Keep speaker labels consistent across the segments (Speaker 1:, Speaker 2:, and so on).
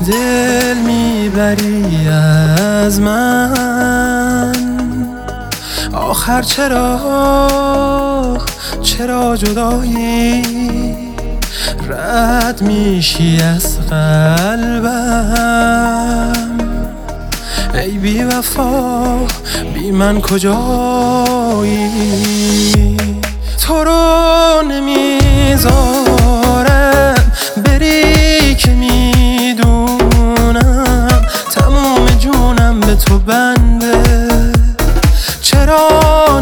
Speaker 1: دل میبری از من، آخر چرا جدایی رد میشی از قلبم؟ ای بی وفا بی من کجایی؟ تو رو نمیذارم بری که میدونم تموم جونم به تو بنده. چرا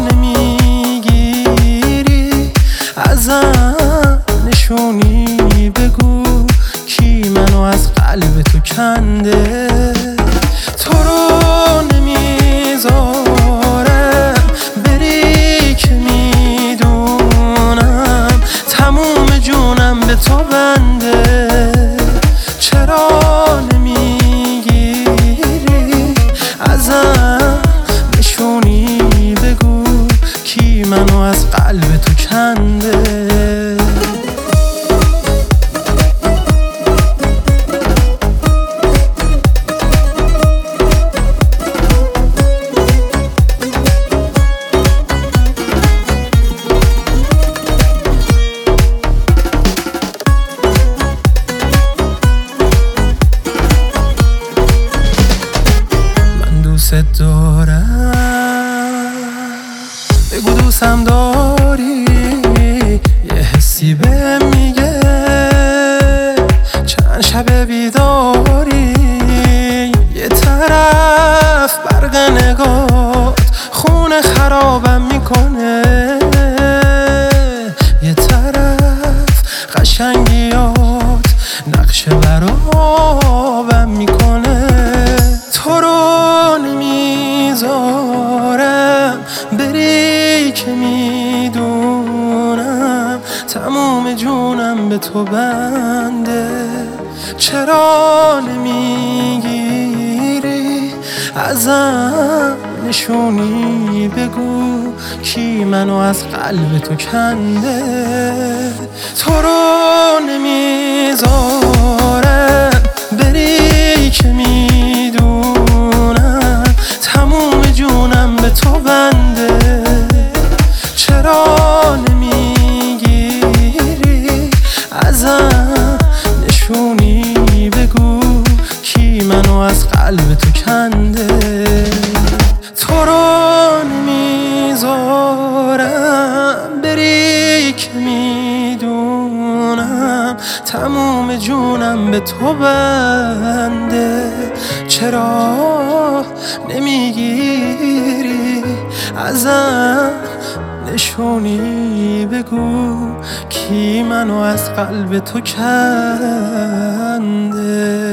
Speaker 1: نمیگیری ازم نشونی؟ بگو کی منو از قلب تو کنده؟ تو رو نمیذارم بری که میدونم تموم جونم به تو بنده. چرا نمیگیری ازم نشونی؟ بگو کی منو از قلب تو کنده؟ دوست دارم، بگو دوستم داری. یه حسی بهم میگه چند شب بیداری. یه طرف برق نگات خونه خرابم میکنه، یه طرف قشنگیات نقشه برابم میکنه. تو رو نمیذارم بری که میدونم تموم جونم به تو بنده. چرا نمیگیری ازم نشونی؟ بگو کی منو از قلب تو کنده؟ تو رو نمیذارم بری که میدونم تموم جونم به تو بنده. چرا نمیگیری ازم نشونی؟ بگو کی منو از قلب تو کنده؟ تو رو نمیذارم بری که میدونم تموم جونم به تو بنده. چرا نمیگیری ازم نشونی؟ بگو کی منو از قلب تو کنده؟